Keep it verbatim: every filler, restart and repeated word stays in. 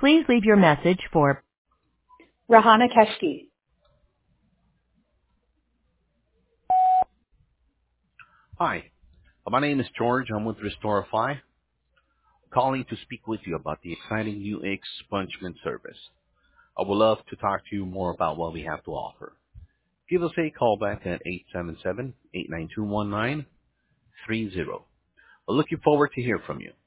Please leave your message for Rahana Keshki. Hi, my name is George. I'm with Restorify, calling to speak with you about the exciting new expungement service. I would love to talk to you more about what we have to offer. Give us a call back at eight seven seven, eight nine two, one nine three zero. We're looking forward to hear from you.